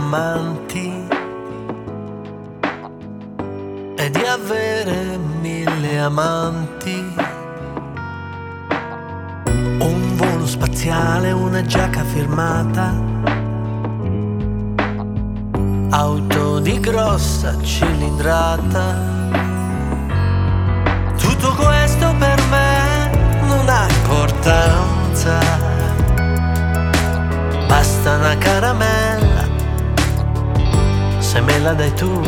diamanti e di avere 1000 amanti. Un volo spaziale, una giacca firmata, auto di grossa cilindrata. Tutto questo per me non ha importanza, basta una caramella, se me la dai tu,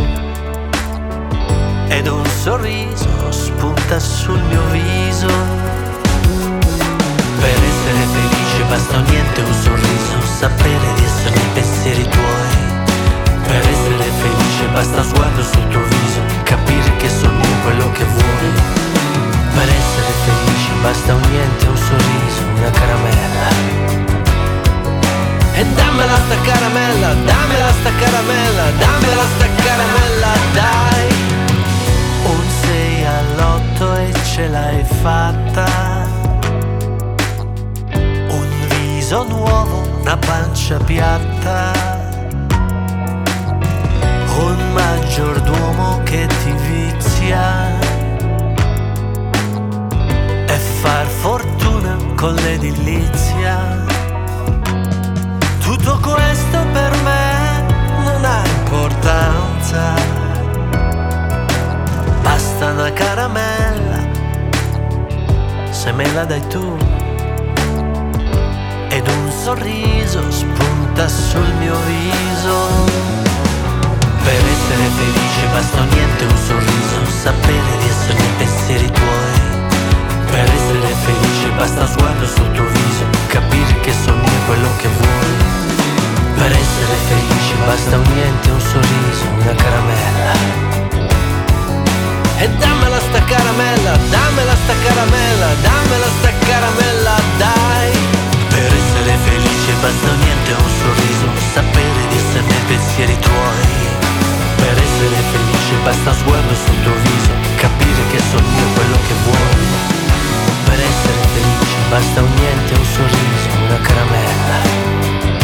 ed un sorriso spunta sul mio viso. Per essere felice basta niente, un sorriso, sapere di essere nei pensieri tuoi. Per essere felice basta un sguardo sul tuo viso, capire che sono io quello che vuoi. Per essere felici basta un niente, un sorriso, una caramella. E dammela sta caramella, dammela sta caramella, dammela sta caramella, dai. Un 6 all'8 e ce l'hai fatta. Un nuovo, una pancia piatta, un maggiordomo che ti vizia e far fortuna con l'edilizia. Tutto questo per me non ha importanza, basta una caramella, se me la dai tu, ed un sorriso spunta sul mio viso. Per essere felice basta un niente, un sorriso, sapere di essere nei pensieri tuoi. Per essere felice basta un sguardo sul tuo viso, capire che sono io quello che vuoi. Per essere felice basta un niente, un sorriso, una caramella. E dammela sta caramella, dammela sta caramella, dammela sta caramella, dai. Per essere felice basta niente, un sorriso, sapere di essere nei pensieri tuoi. Per essere felice basta un sguardo sul tuo viso, capire che sono io quello che vuoi. Per essere felice basta un niente, un sorriso, una caramella.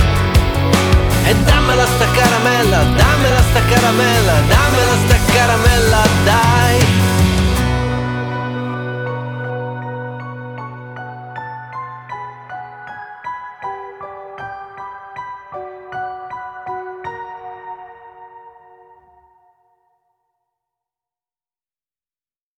E dammela sta caramella, dammela sta caramella, dammela sta caramella.